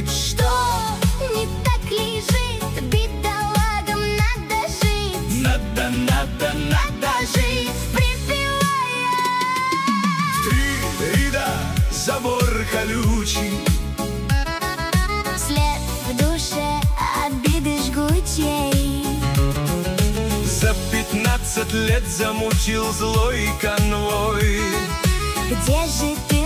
лежит. Что не так лежит? Бедолагам надо жить. Надо жить. Припевая. Три ряда, забор колючий, След в душе обиды жгучей. за 15 лет замучил злой конвой. Где же ты,